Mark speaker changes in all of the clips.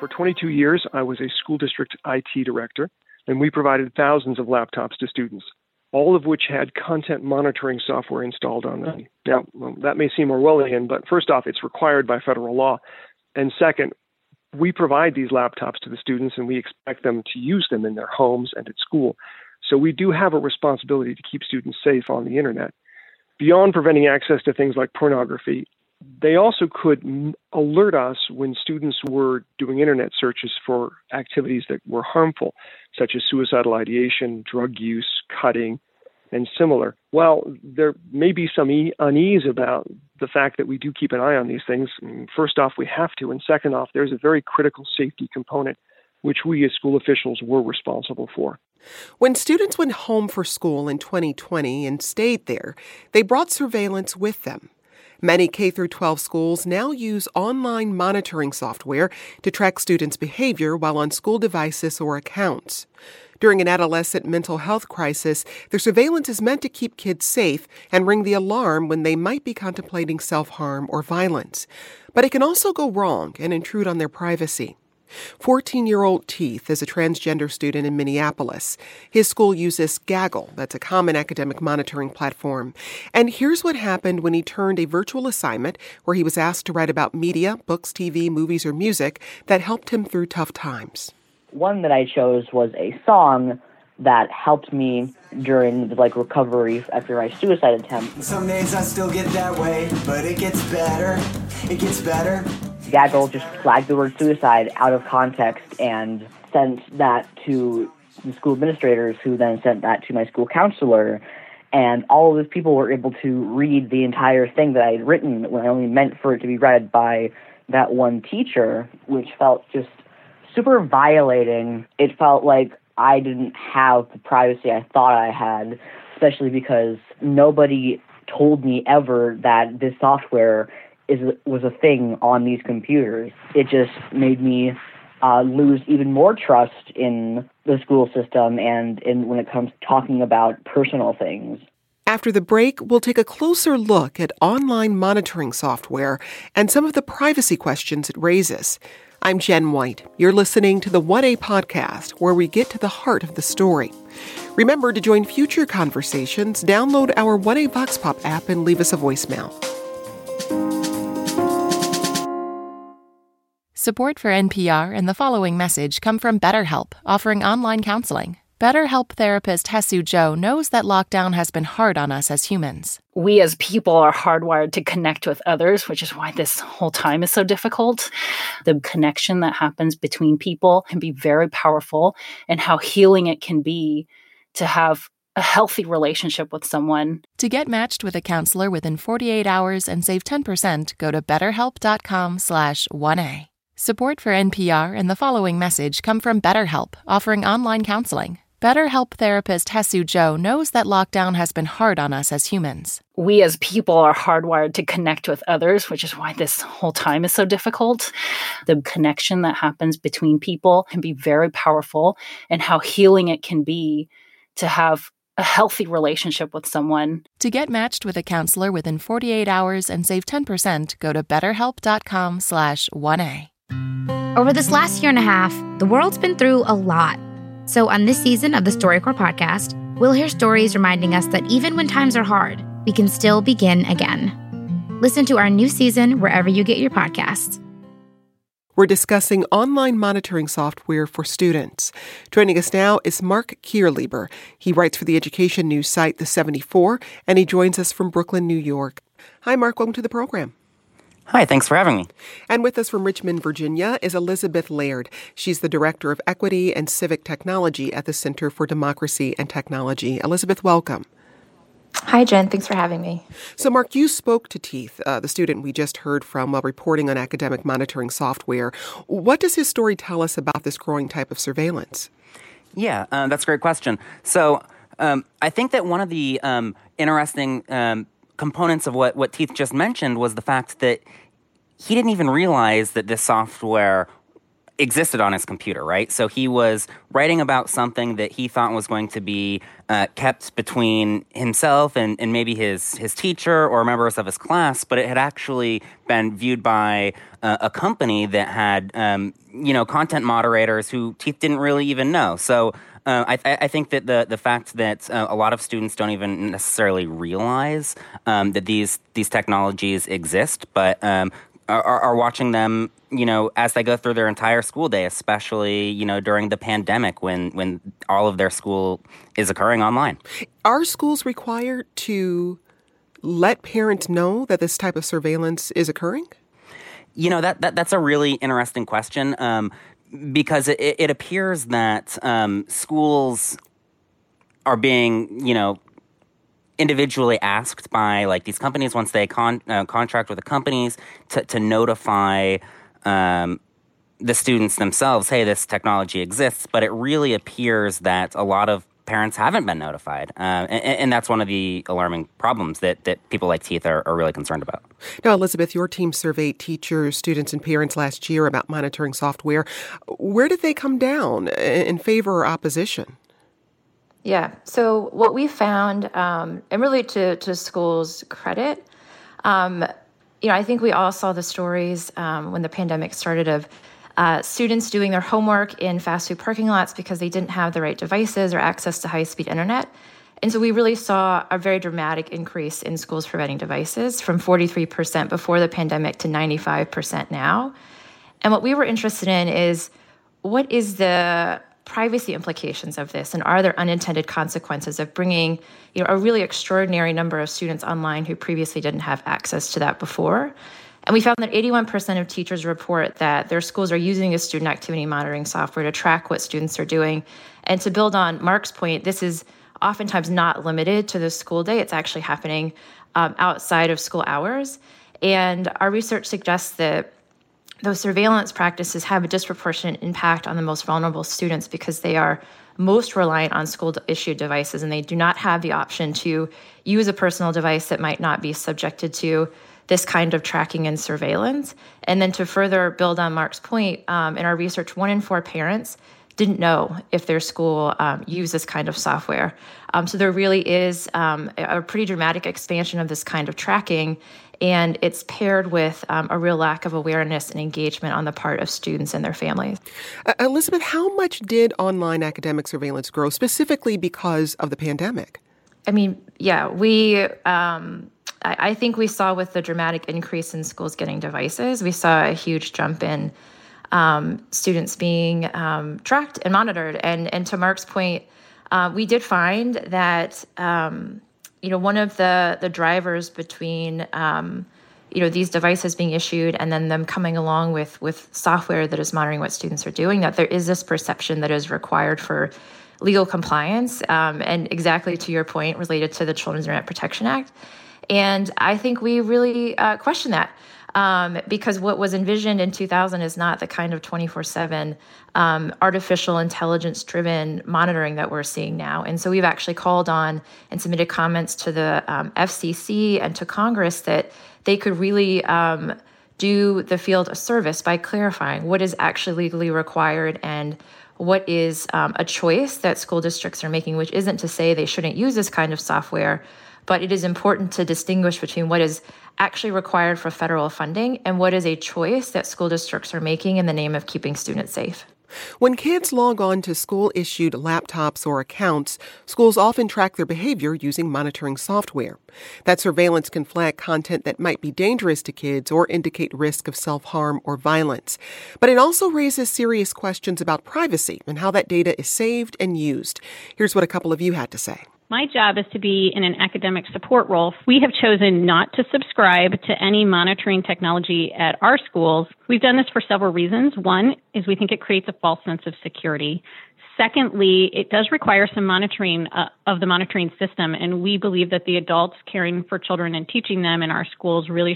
Speaker 1: 22 years, I was a school district IT director, and we provided thousands of laptops to students, all of which had content monitoring software installed on them. Now, that may seem Orwellian, but first off, it's required by federal law. And second, we provide these laptops to the students, and we expect them to use them in their homes and at school. So we do have a responsibility to keep students safe on the internet. Beyond preventing access to things like pornography, they also could alert us when students were doing internet searches for activities that were harmful, such as suicidal ideation, drug use, cutting, and similar. Well, there may be some unease about the fact that we do keep an eye on these things. First off, we have to. And second off, there's a very critical safety component, which we as school officials were responsible for.
Speaker 2: When students went home for school in 2020 and stayed there, they brought surveillance with them. Many K-12 schools now use online monitoring software to track students' behavior while on school devices or accounts. During an adolescent mental health crisis, the surveillance is meant to keep kids safe and ring the alarm when they might be contemplating self-harm or violence. But it can also go wrong and intrude on their privacy. 14-year-old Teeth is a transgender student in Minneapolis. His school uses Gaggle, that's a common academic monitoring platform. And here's what happened when he turned a virtual assignment where he was asked to write about media, books, TV, movies, or music that helped him through tough times.
Speaker 3: One that I chose was a song that helped me during the recovery after my suicide attempt.
Speaker 4: Some days I still get that way, but it gets better. It gets better.
Speaker 3: Gaggle just flagged the word suicide out of context and sent that to the school administrators, who then sent that to my school counselor. And all of those people were able to read the entire thing that I had written when I only meant for it to be read by that one teacher, which felt just super violating. It felt like I didn't have the privacy I thought I had, especially because nobody told me ever that this software was a thing on these computers. It just made me lose even more trust in the school system and when it comes to talking about personal things.
Speaker 2: After the break, we'll take a closer look at online monitoring software and some of the privacy questions it raises. I'm Jen White. You're listening to the 1A podcast, where we get to the heart of the story. Remember to join future conversations, download our 1A Vox Pop app, and leave us a voicemail.
Speaker 5: Support for NPR and the following message come from BetterHelp, offering online counseling. BetterHelp therapist Hesu Joe knows that lockdown has been hard on us as humans.
Speaker 6: We as people are hardwired to connect with others, which is why this whole time is so difficult. The connection that happens between people can be very powerful, and how healing it can be to have a healthy relationship with someone.
Speaker 5: To get matched with a counselor within 48 hours and save 10%, go to betterhelp.com/1A. Support for NPR and the following message come from BetterHelp, offering online counseling. BetterHelp therapist Hesu Joe knows that lockdown has been hard on us as humans.
Speaker 6: We as people are hardwired to connect with others, which is why this whole time is so difficult. The connection that happens between people can be very powerful, and how healing it can be to have a healthy relationship with someone.
Speaker 5: To get matched with a counselor within 48 hours and save 10%, go to betterhelp.com/1A.
Speaker 7: Over this last year and a half, the world's been through a lot. So on this season of the StoryCorps podcast, we'll hear stories reminding us that even when times are hard, we can still begin again. Listen to our new season wherever you get your podcasts.
Speaker 2: We're discussing online monitoring software for students. Joining us now is Mark Kierlieber. He writes for the education news site The 74, and he joins us from Brooklyn, New York. Hi, Mark. Welcome to the program.
Speaker 8: Hi, thanks for having me.
Speaker 2: And with us from Richmond, Virginia, is Elizabeth Laird. She's the Director of Equity and Civic Technology at the Center for Democracy and Technology. Elizabeth, welcome.
Speaker 9: Hi, Jen. Thanks for having me.
Speaker 2: So, Mark, you spoke to Teeth, the student we just heard from while reporting on academic monitoring software. What does his story tell us about this growing type of surveillance?
Speaker 8: Yeah, that's a great question. So I think that one of the interesting components of what Teeth just mentioned was the fact that he didn't even realize that this software existed on his computer, right? So he was writing about something that he thought was going to be kept between himself and maybe his teacher or members of his class, but it had actually been viewed by a company that had, content moderators who Teeth didn't really even know. So I think that the fact that a lot of students don't even necessarily realize that these technologies exist, but are watching them, as they go through their entire school day, especially, during the pandemic when all of their school is occurring online.
Speaker 2: Are schools required to let parents know that this type of surveillance is occurring?
Speaker 8: That's a really interesting question because it appears that schools are being, individually asked by like these companies once they contract with the companies to notify the students themselves, hey, this technology exists, but it really appears that a lot of parents haven't been notified. And that's one of the alarming problems that people like Teeth are really concerned about.
Speaker 2: Now, Elizabeth, your team surveyed teachers, students, and parents last year about monitoring software. Where did they come down in favor or opposition?
Speaker 9: Yeah. So what we found, and really to schools' credit, I think we all saw the stories when the pandemic started of students doing their homework in fast food parking lots because they didn't have the right devices or access to high-speed internet. And so we really saw a very dramatic increase in schools providing devices from 43% before the pandemic to 95% now. And what we were interested in is what is the privacy implications of this, and are there unintended consequences of bringing a really extraordinary number of students online who previously didn't have access to that before? And we found that 81% of teachers report that their schools are using a student activity monitoring software to track what students are doing. And to build on Mark's point, this is oftentimes not limited to the school day. It's actually happening outside of school hours. And our research suggests that those surveillance practices have a disproportionate impact on the most vulnerable students because they are most reliant on school-issued devices, and they do not have the option to use a personal device that might not be subjected to this kind of tracking and surveillance. And then to further build on Mark's point, in our research, 1 in 4 parents didn't know if their school used this kind of software. So there really is a pretty dramatic expansion of this kind of tracking, and it's paired with a real lack of awareness and engagement on the part of students and their families.
Speaker 2: Elizabeth, how much did online academic surveillance grow specifically because of the pandemic?
Speaker 9: I mean, yeah, I think we saw with the dramatic increase in schools getting devices, we saw a huge jump in students being tracked and monitored. And to Mark's point, we did find that one of the drivers between these devices being issued and then them coming along with software that is monitoring what students are doing, that there is this perception that is required for legal compliance, and exactly to your point, related to the Children's Internet Protection Act. And I think we really question that. Because what was envisioned in 2000 is not the kind of 24/7 artificial intelligence-driven monitoring that we're seeing now. And so we've actually called on and submitted comments to the FCC and to Congress that they could really do the field a service by clarifying what is actually legally required and what is a choice that school districts are making, which isn't to say they shouldn't use this kind of software, but it is important to distinguish between what is actually required for federal funding and what is a choice that school districts are making in the name of keeping students safe.
Speaker 2: When kids log on to school-issued laptops or accounts, schools often track their behavior using monitoring software. That surveillance can flag content that might be dangerous to kids or indicate risk of self-harm or violence. But it also raises serious questions about privacy and how that data is saved and used. Here's what a couple of you had to say.
Speaker 10: My job is to be in an academic support role. We have chosen not to subscribe to any monitoring technology at our schools. We've done this for several reasons. One is we think it creates a false sense of security. Secondly, it does require some monitoring of the monitoring system, and we believe that the adults caring for children and teaching them in our schools really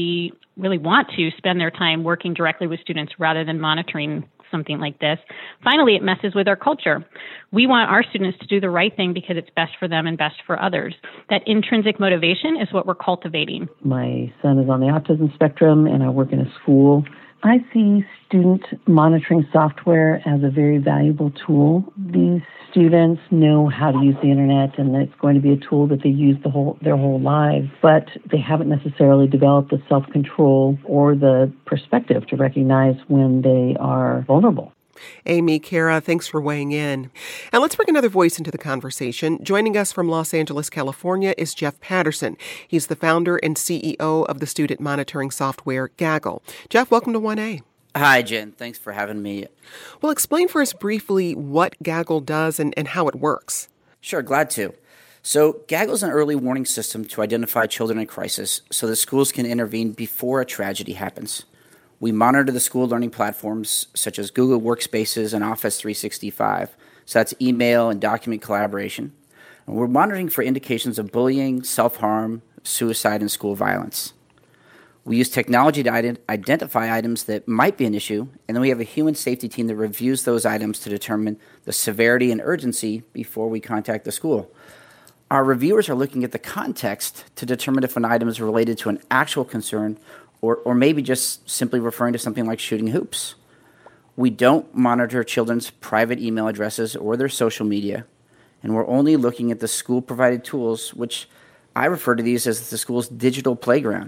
Speaker 10: want to spend their time working directly with students rather than monitoring something like this. Finally, it messes with our culture. We want our students to do the right thing because it's best for them and best for others. That intrinsic motivation is what we're cultivating.
Speaker 11: My son is on the autism spectrum, and I work in a school I see student monitoring software as a very valuable tool. These students know how to use the internet, and it's going to be a tool that they use their whole lives, but they haven't necessarily developed the self-control or the perspective to recognize when they are vulnerable.
Speaker 2: Amy, Kara, thanks for weighing in. And let's bring another voice into the conversation. Joining us from Los Angeles, California is Jeff Patterson. He's the founder and CEO of the student monitoring software Gaggle. Jeff, welcome to 1A.
Speaker 12: Hi, Jen. Thanks for having me.
Speaker 2: Well, explain for us briefly what Gaggle does and how it works.
Speaker 12: Sure, glad to. So Gaggle is an early warning system to identify children in crisis so that schools can intervene before a tragedy happens. We monitor the school learning platforms such as Google Workspaces and Office 365. So that's email and document collaboration. And we're monitoring for indications of bullying, self-harm, suicide, and school violence. We use technology to identify items that might be an issue, and then we have a human safety team that reviews those items to determine the severity and urgency before we contact the school. Our reviewers are looking at the context to determine if an item is related to an actual concern or maybe just simply referring to something like shooting hoops. We don't monitor children's private email addresses or their social media, and we're only looking at the school-provided tools, which I refer to these as the school's digital playground.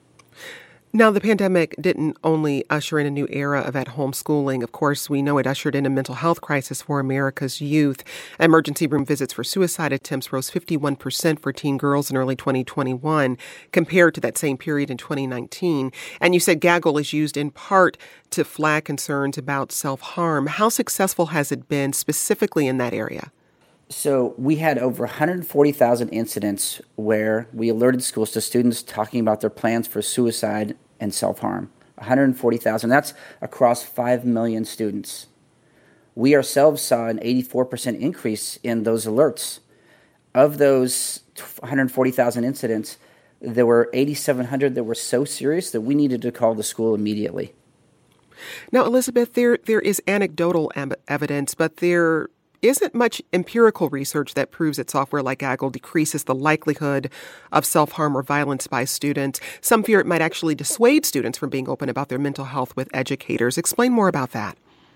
Speaker 2: Now, the pandemic didn't only usher in a new era of at-home schooling. Of course, we know it ushered in a mental health crisis for America's youth. Emergency room visits for suicide attempts rose 51% for teen girls in early 2021 compared to that same period in 2019. And you said Gaggle is used in part to flag concerns about self-harm. How successful has it been specifically in that area?
Speaker 12: So we had over 140,000 incidents where we alerted schools to students talking about their plans for suicide and self-harm. 140,000. That's across 5 million students. We ourselves saw an 84% increase in those alerts. Of those 140,000 incidents, there were 8,700 that were so serious that we needed to call the school immediately.
Speaker 2: Now, Elizabeth, there is anecdotal evidence, but there isn't much empirical research that proves that software like Gaggle decreases the likelihood of self-harm or violence by students. Some fear it might actually dissuade students from being open about their mental health with educators. Explain more about that.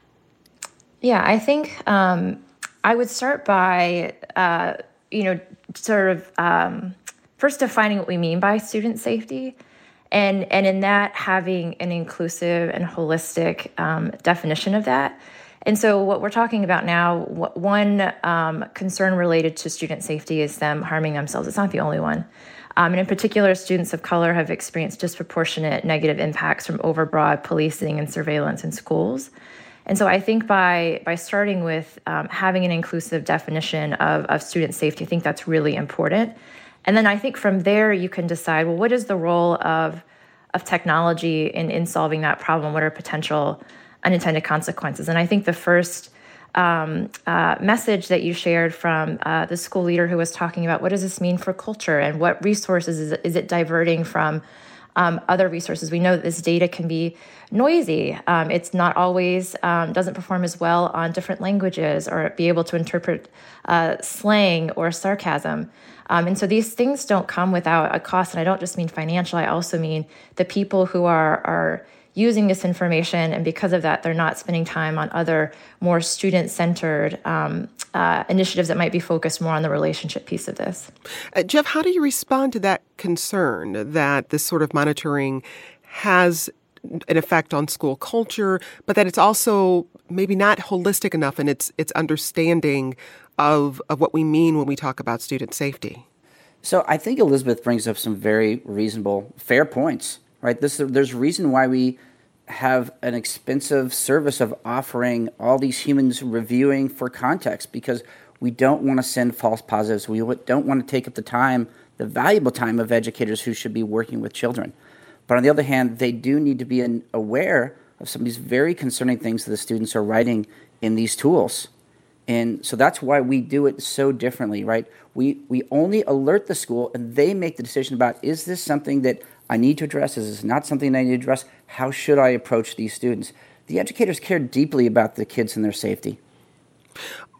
Speaker 9: Yeah, I think I would start by, first defining what we mean by student safety. And in that, having an inclusive and holistic definition of that. And so what we're talking about now, one concern related to student safety is them harming themselves. It's not the only one. And in particular, students of color have experienced disproportionate negative impacts from overbroad policing and surveillance in schools. And so I think by starting with having an inclusive definition of student safety, I think that's really important. And then I think from there, you can decide, well, what is the role of technology in solving that problem? What are potential unintended consequences? And I think the first message that you shared from the school leader who was talking about what does this mean for culture and what resources is it diverting from other resources. We know that this data can be noisy. It's not always, doesn't perform as well on different languages or be able to interpret slang or sarcasm. And so these things don't come without a cost. And I don't just mean financial. I also mean the people who are using this information, and because of that, they're not spending time on other more student-centered initiatives that might be focused more on the relationship piece of this.
Speaker 2: Jeff, how do you respond to that concern that this sort of monitoring has an effect on school culture, but that it's also maybe not holistic enough in its understanding of what we mean when we talk about student safety?
Speaker 12: So I think Elizabeth brings up some very reasonable, fair points. Right, there's a reason why we have an expensive service of offering all these humans reviewing for context, because we don't want to send false positives. We don't want to take up the time, the valuable time of educators who should be working with children. But on the other hand, they do need to be aware of some of these very concerning things that the students are writing in these tools. And so that's why we do it so differently, right? We only alert the school, and they make the decision about, is this something that I need to address? Is this not something I need to address? How should I approach these students? The educators care deeply about the kids and their safety.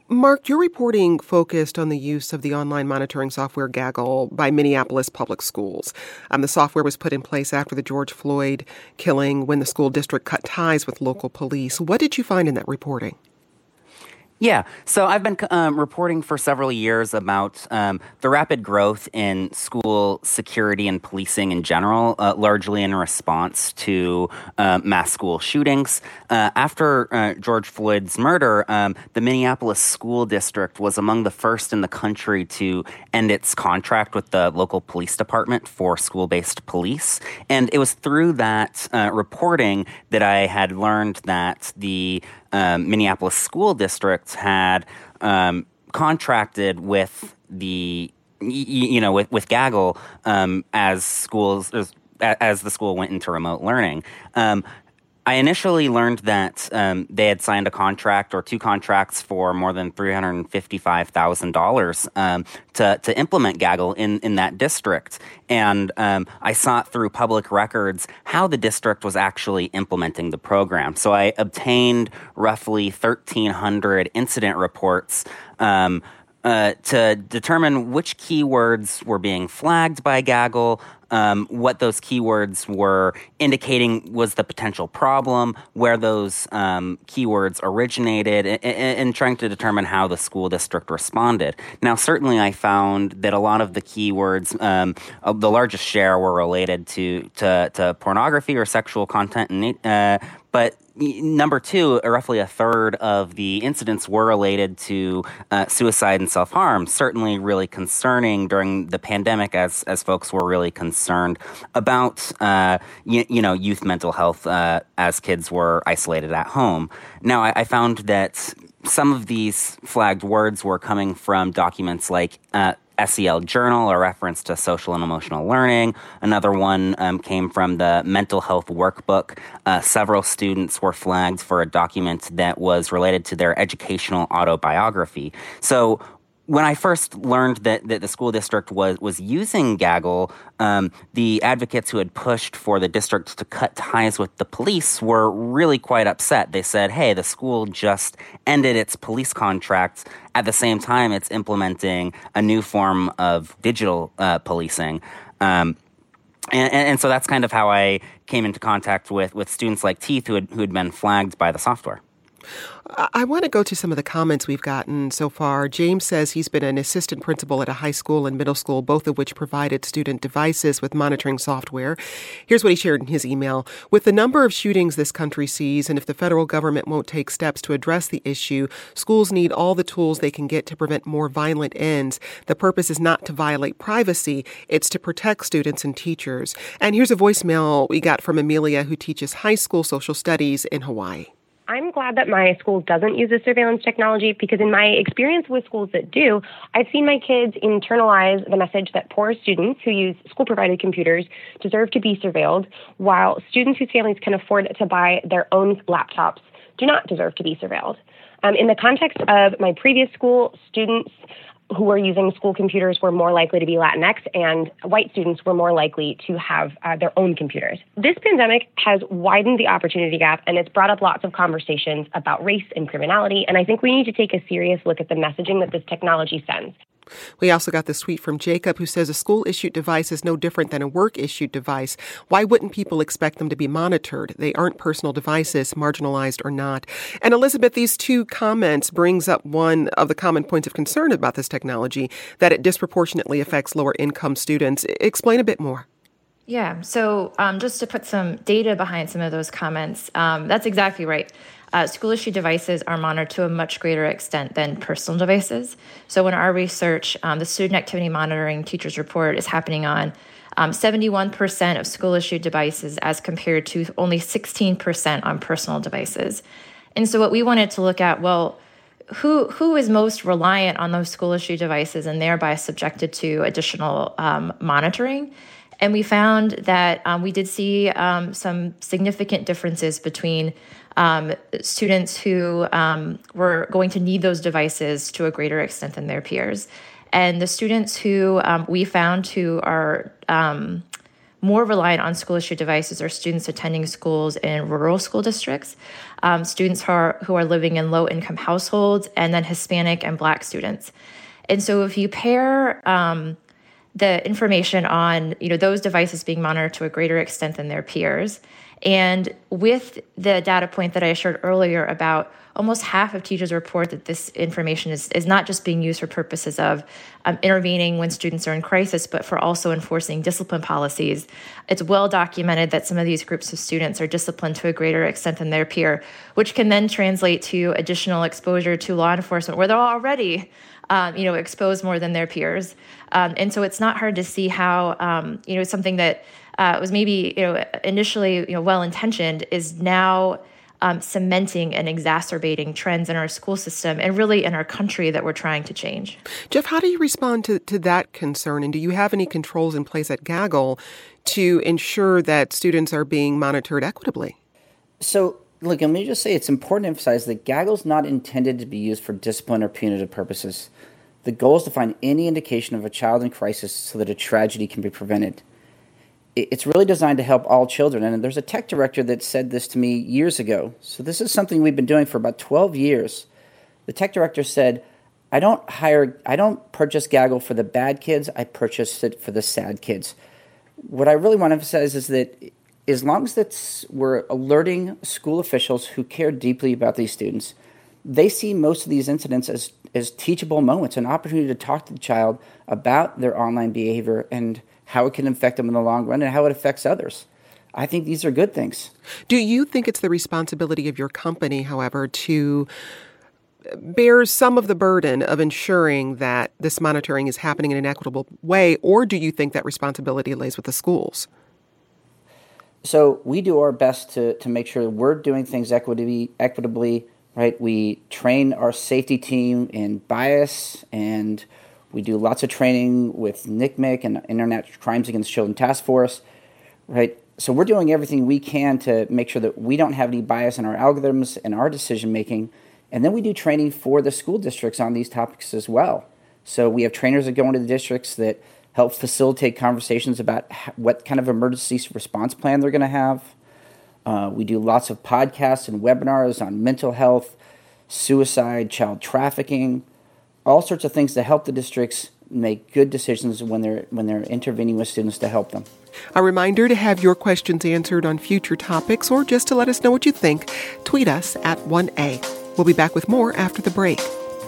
Speaker 2: Mark, your reporting focused on the use of the online monitoring software Gaggle by Minneapolis public schools. The software was put in place after the George Floyd killing when the school district cut ties with local police. What did you find in that reporting?
Speaker 8: Yeah, so I've been reporting for several years about the rapid growth in school security and policing in general, largely in response to mass school shootings. After George Floyd's murder, the Minneapolis school district was among the first in the country to end its contract with the local police department for school-based police. And it was through that reporting that I had learned that the Minneapolis school district had contracted with the, with Gaggle as the school went into remote learning. I initially learned that they had signed a contract or two contracts for more than $355,000 to implement Gaggle in that district. And I sought through public records how the district was actually implementing the program. So I obtained roughly 1,300 incident reports to determine which keywords were being flagged by Gaggle, what those keywords were indicating was the potential problem, where those keywords originated, and trying to determine how the school district responded. Now, certainly I found that a lot of the keywords, the largest share were related to pornography or sexual content, but number two, roughly a third of the incidents were related to suicide and self-harm, certainly really concerning during the pandemic as folks were really concerned about, youth mental health as kids were isolated at home. Now, I found that some of these flagged words were coming from documents like SEL Journal, a reference to social and emotional learning. Another one came from the mental health workbook. Several students were flagged for a document that was related to their educational autobiography. So when I first learned that the school district was using Gaggle, the advocates who had pushed for the district to cut ties with the police were really quite upset. They said, hey, the school just ended its police contracts. At the same time, it's implementing a new form of digital policing. And so that's kind of how I came into contact with students like Teeth who had been flagged by the software.
Speaker 2: I want to go to some of the comments we've gotten so far. James says he's been an assistant principal at a high school and middle school, both of which provided student devices with monitoring software. Here's what he shared in his email. With the number of shootings this country sees, and if the federal government won't take steps to address the issue, schools need all the tools they can get to prevent more violent ends. The purpose is not to violate privacy. It's to protect students and teachers. And here's a voicemail we got from Amelia, who teaches high school social studies in Hawaii.
Speaker 13: I'm glad that my school doesn't use this surveillance technology because in my experience with schools that do, I've seen my kids internalize the message that poor students who use school-provided computers deserve to be surveilled, while students whose families can afford to buy their own laptops do not deserve to be surveilled. In the context of my previous school, students who were using school computers were more likely to be Latinx, and white students were more likely to have their own computers. This pandemic has widened the opportunity gap, and it's brought up lots of conversations about race and criminality, and I think we need to take a serious look at the messaging that this technology sends.
Speaker 2: We also got this tweet from Jacob, who says a school-issued device is no different than a work-issued device. Why wouldn't people expect them to be monitored? They aren't personal devices, marginalized or not. And Elizabeth, these two comments brings up one of the common points of concern about this technology, that it disproportionately affects lower-income students. Explain a bit more.
Speaker 9: Yeah, so just to put some data behind some of those comments, that's exactly right. School-issued devices are monitored to a much greater extent than personal devices. So in our research, the Student Activity Monitoring Teachers Report is happening on 71% of school-issued devices as compared to only 16% on personal devices. And so what we wanted to look at, well, who is most reliant on those school-issued devices and thereby subjected to additional monitoring? And we found that we did see some significant differences between students who were going to need those devices to a greater extent than their peers. And the students who we found who are more reliant on school-issued devices are students attending schools in rural school districts, students who are living in low-income households, and then Hispanic and Black students. And so if you pair the information on those devices being monitored to a greater extent than their peers, and with the data point that I shared earlier about almost half of teachers report that this information is not just being used for purposes of intervening when students are in crisis, but for also enforcing discipline policies. It's well documented that some of these groups of students are disciplined to a greater extent than their peer, which can then translate to additional exposure to law enforcement where they're already exposed more than their peers. And so it's not hard to see how, something that was maybe, initially, well-intentioned is now cementing and exacerbating trends in our school system and really in our country that we're trying to change.
Speaker 2: Jeff, how do you respond to that concern? And do you have any controls in place at Gaggle to ensure that students are being monitored equitably?
Speaker 12: So, look, let me just say it's important to emphasize that Gaggle's not intended to be used for discipline or punitive purposes. The goal is to find any indication of a child in crisis so that a tragedy can be prevented. It's really designed to help all children, and there's a tech director that said this to me years ago. So this is something we've been doing for about 12 years. The tech director said, I don't purchase Gaggle for the bad kids, I purchase it for the sad kids. What I really want to emphasize is that as long as we're alerting school officials who care deeply about these students, they see most of these incidents as teachable moments, an opportunity to talk to the child about their online behavior and how it can affect them in the long run and how it affects others. I think these are good things.
Speaker 2: Do you think it's the responsibility of your company, however, to bear some of the burden of ensuring that this monitoring is happening in an equitable way, or do you think that responsibility lays with the schools?
Speaker 12: So we do our best to make sure we're doing things equitably, right? We train our safety team in bias, and we do lots of training with NCMEC and Internet Crimes Against Children Task Force, right? So we're doing everything we can to make sure that we don't have any bias in our algorithms and our decision-making. And then we do training for the school districts on these topics as well. So we have trainers that go into the districts that help facilitate conversations about what kind of emergency response plan they're going to have. We do lots of podcasts and webinars on mental health, suicide, child trafficking, all sorts of things to help the districts make good decisions when they're intervening with students to help them.
Speaker 2: A reminder to have your questions answered on future topics or just to let us know what you think, tweet us at 1A. We'll be back with more after the break.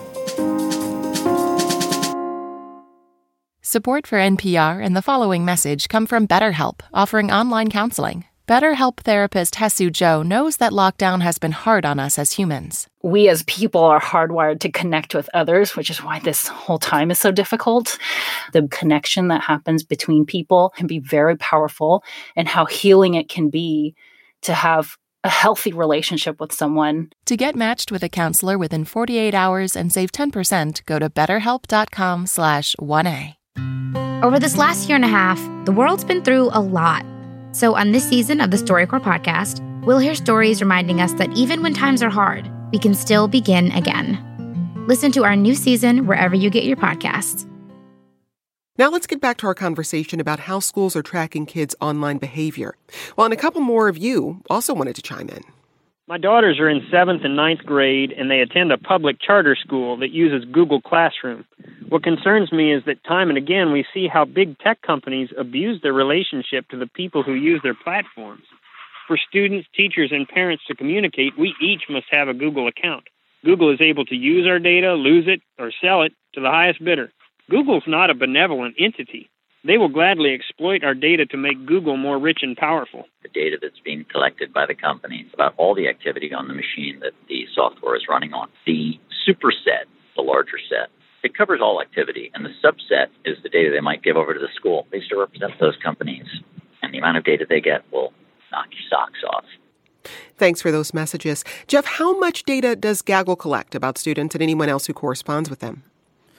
Speaker 5: Support for NPR and the following message come from BetterHelp, offering online counseling. BetterHelp therapist Hesu Joe knows that lockdown has been hard on us as humans.
Speaker 6: We as people are hardwired to connect with others, which is why this whole time is so difficult. The connection that happens between people can be very powerful, and how healing it can be to have a healthy relationship with someone.
Speaker 5: To get matched with a counselor within 48 hours and save 10%, go to BetterHelp.com/1A.
Speaker 7: Over this last year and a half, the world's been through a lot. So on this season of the StoryCorps podcast, we'll hear stories reminding us that even when times are hard, we can still begin again. Listen to our new season wherever you get your podcasts.
Speaker 2: Now let's get back to our conversation about how schools are tracking kids' online behavior. Well, and a couple more of you also wanted to chime in.
Speaker 14: My daughters are in 7th and 9th grade, and they attend a public charter school that uses Google Classroom. What concerns me is that time and again we see how big tech companies abuse their relationship to the people who use their platforms. For students, teachers, and parents to communicate, we each must have a Google account. Google is able to use our data, lose it, or sell it to the highest bidder. Google's not a benevolent entity. They will gladly exploit our data to make Google more rich and powerful.
Speaker 15: The data that's being collected by the companies about all the activity on the machine that the software is running on. The superset, the larger set, it covers all activity, and the subset is the data they might give over to the school. They still represent those companies, and the amount of data they get will knock your socks off.
Speaker 2: Thanks for those messages. Jeff, how much data does Gaggle collect about students and anyone else who corresponds with them?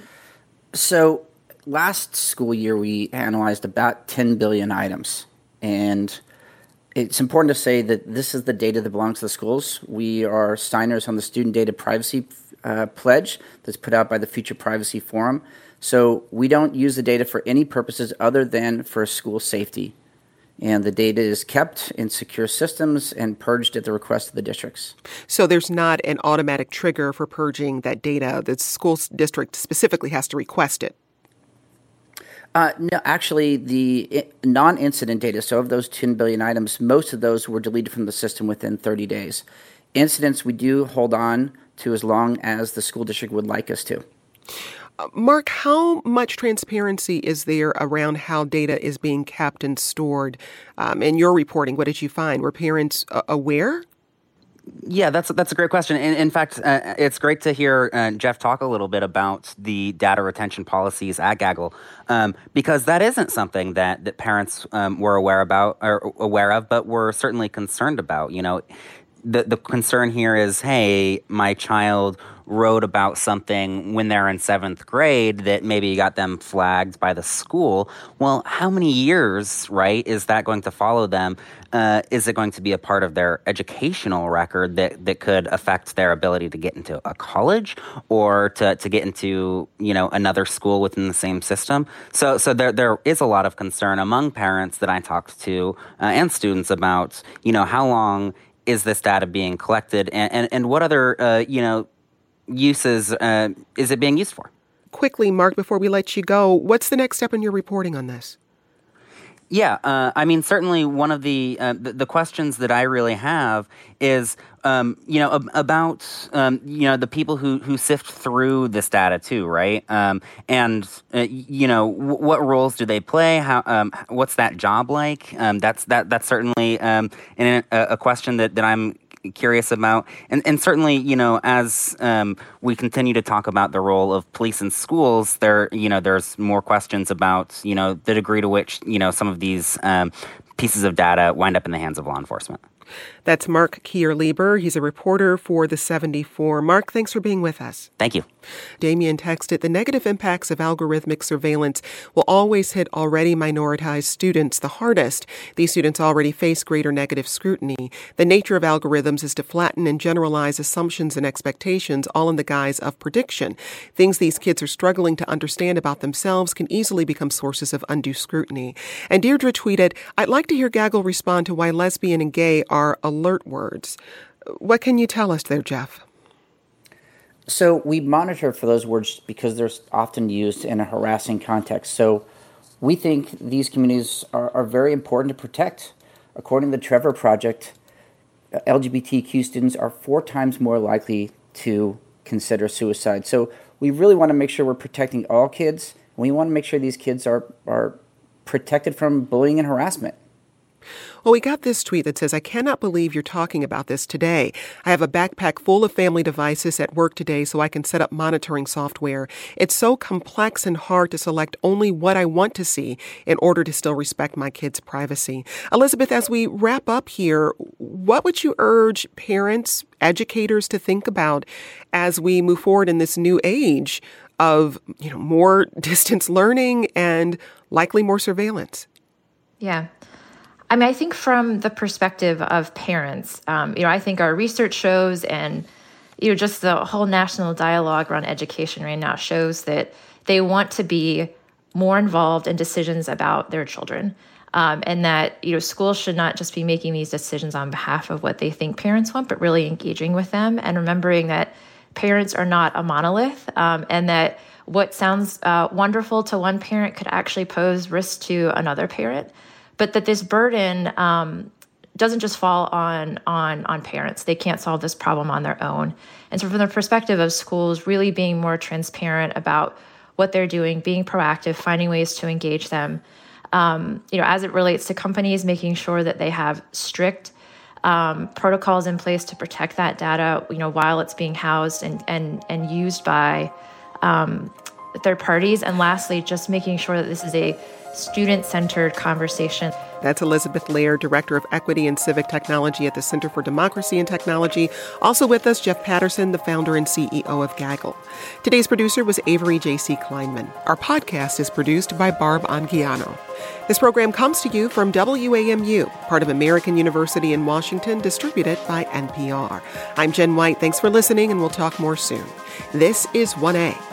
Speaker 12: So last school year, we analyzed about 10 billion items. And it's important to say that this is the data that belongs to the schools. We are signers on the Student Data Privacy Pledge that's put out by the Future Privacy Forum. So we don't use the data for any purposes other than for school safety. And the data is kept in secure systems and purged at the request of the districts.
Speaker 2: So there's not an automatic trigger for purging that data. The school district specifically has to request it.
Speaker 12: No, actually, the non-incident data, so of those 10 billion items, most of those were deleted from the system within 30 days. Incidents we do hold on to as long as the school district would like us to.
Speaker 2: Mark, how much transparency is there around how data is being kept and stored? In your reporting, what did you find? Were parents aware?
Speaker 8: Yeah, that's a great question. In fact, it's great to hear Jeff talk a little bit about the data retention policies at Gaggle, because that isn't something that parents were aware of, but were certainly concerned about. You know, the concern here is, hey, my child wrote about something when they're in 7th grade that maybe got them flagged by the school. Well, how many years, right, is that going to follow them? Is it going to be a part of their educational record that could affect their ability to get into a college or to get into, you know, another school within the same system? So there is a lot of concern among parents that I talked to and students about, you know, how long is this data being collected and what other, uses is it being used for?
Speaker 2: Quickly, Mark, before we let you go, what's the next step in your reporting on this?
Speaker 8: Yeah, I mean, certainly one of the questions that I really have is, about the people who sift through this data too, right? What roles do they play? How what's that job like? That's certainly a question that I'm curious about, and certainly, you know, as we continue to talk about the role of police in schools, there's more questions about, you know, the degree to which, you know, some of these pieces of data wind up in the hands of law enforcement.
Speaker 2: That's Mark Kier-Lieber. He's a reporter for the 74. Mark, thanks for being with us.
Speaker 8: Thank you.
Speaker 2: Damien texted, the negative impacts of algorithmic surveillance will always hit already minoritized students the hardest. These students already face greater negative scrutiny. The nature of algorithms is to flatten and generalize assumptions and expectations, all in the guise of prediction. Things these kids are struggling to understand about themselves can easily become sources of undue scrutiny. And Deirdre tweeted, I'd like to hear Gaggle respond to why lesbian and gay are alert words. What can you tell us there, Jeff?
Speaker 12: So we monitor for those words because they're often used in a harassing context. So we think these communities are very important to protect. According to the Trevor Project, LGBTQ students are 4 times more likely to consider suicide. So we really want to make sure we're protecting all kids. We want to make sure these kids are protected from bullying and harassment.
Speaker 2: Well, we got this tweet that says, I cannot believe you're talking about this today. I have a backpack full of family devices at work today so I can set up monitoring software. It's so complex and hard to select only what I want to see in order to still respect my kids' privacy. Elizabeth, as we wrap up here, what would you urge parents, educators to think about as we move forward in this new age of, you know, more distance learning and likely more surveillance?
Speaker 9: Yeah. I mean, I think from the perspective of parents, I think our research shows and, just the whole national dialogue around education right now shows that they want to be more involved in decisions about their children. And that, schools should not just be making these decisions on behalf of what they think parents want, but really engaging with them and remembering that parents are not a monolith, and that what sounds wonderful to one parent could actually pose risk to another parent. But that this burden doesn't just fall on parents. They can't solve this problem on their own. And so from the perspective of schools, really being more transparent about what they're doing, being proactive, finding ways to engage them, as it relates to companies, making sure that they have strict protocols in place to protect that data, while it's being housed and used by third parties. And lastly, just making sure that this is a student-centered conversation.
Speaker 2: That's Elizabeth Laird, Director of Equity and Civic Technology at the Center for Democracy and Technology. Also with us, Jeff Patterson, the founder and CEO of Gaggle. Today's producer was Avery J.C. Kleinman. Our podcast is produced by Barb Anguiano. This program comes to you from WAMU, part of American University in Washington, distributed by NPR. I'm Jen White. Thanks for listening, and we'll talk more soon. This is 1A.